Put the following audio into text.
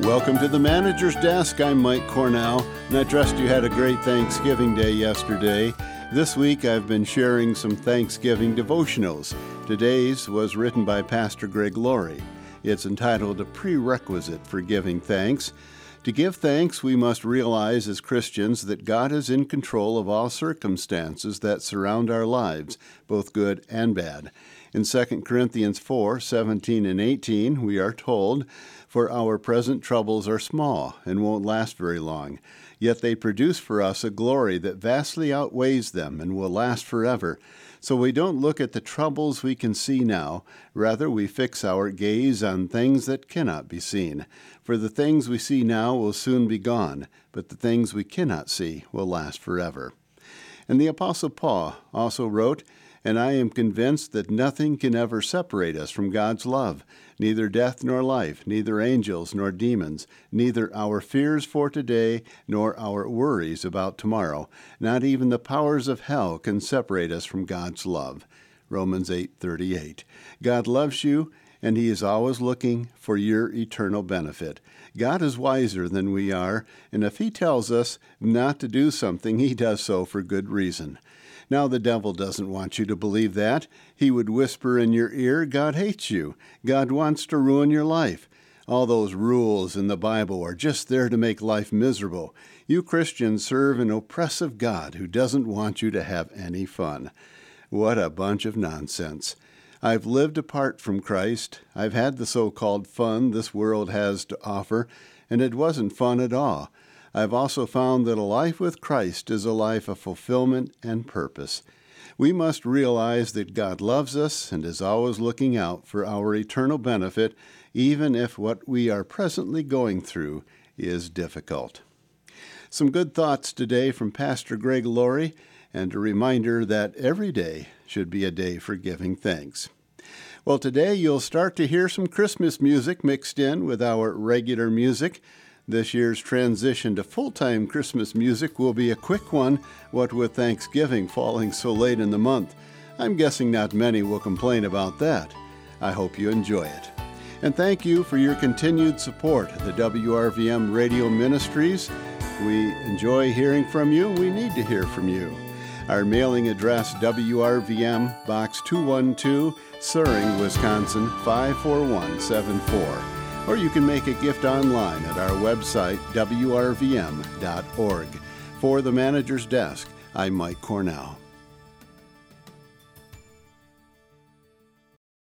Welcome to the Manager's Desk. I'm Mike Cornell, and I trust you had a great Thanksgiving Day yesterday. This week I've been sharing some Thanksgiving devotionals. Today's was written by Pastor Greg Laurie. It's entitled A Prerequisite for Giving Thanks. To give thanks, we must realize as Christians that God is in control of all circumstances that surround our lives, both good and bad. In 2 Corinthians 4:17 and 18, we are told, "For our present troubles are small and won't last very long, yet they produce for us a glory that vastly outweighs them and will last forever. So we don't look at the troubles we can see now, rather we fix our gaze on things that cannot be seen. For the things we see now will soon be gone, but the things we cannot see will last forever." And the Apostle Paul also wrote, "And I am convinced that nothing can ever separate us from God's love, neither death nor life, neither angels nor demons, neither our fears for today nor our worries about tomorrow. Not even the powers of hell can separate us from God's love." Romans 8:38. God loves you, and He is always looking for your eternal benefit. God is wiser than we are, and if He tells us not to do something, He does so for good reason. Now, the devil doesn't want you to believe that. He would whisper in your ear, God hates you. God wants to ruin your life. All those rules in the Bible are just there to make life miserable. You Christians serve an oppressive God who doesn't want you to have any fun. What a bunch of nonsense. I've lived apart from Christ. I've had the so-called fun this world has to offer, and it wasn't fun at all. I've also found that a life with Christ is a life of fulfillment and purpose. We must realize that God loves us and is always looking out for our eternal benefit, even if what we are presently going through is difficult. Some good thoughts today from Pastor Greg Laurie, and a reminder that every day should be a day for giving thanks. Well, today you'll start to hear some Christmas music mixed in with our regular music. This year's transition to full-time Christmas music will be a quick one, what with Thanksgiving falling so late in the month. I'm guessing not many will complain about that. I hope you enjoy it. And thank you for your continued support of the WRVM Radio Ministries. We enjoy hearing from you. We need to hear from you. Our mailing address, WRVM, Box 212, Suring, Wisconsin, 54174. Or you can make a gift online at our website, WRVM.org. For the Manager's Desk, I'm Mike Cornell.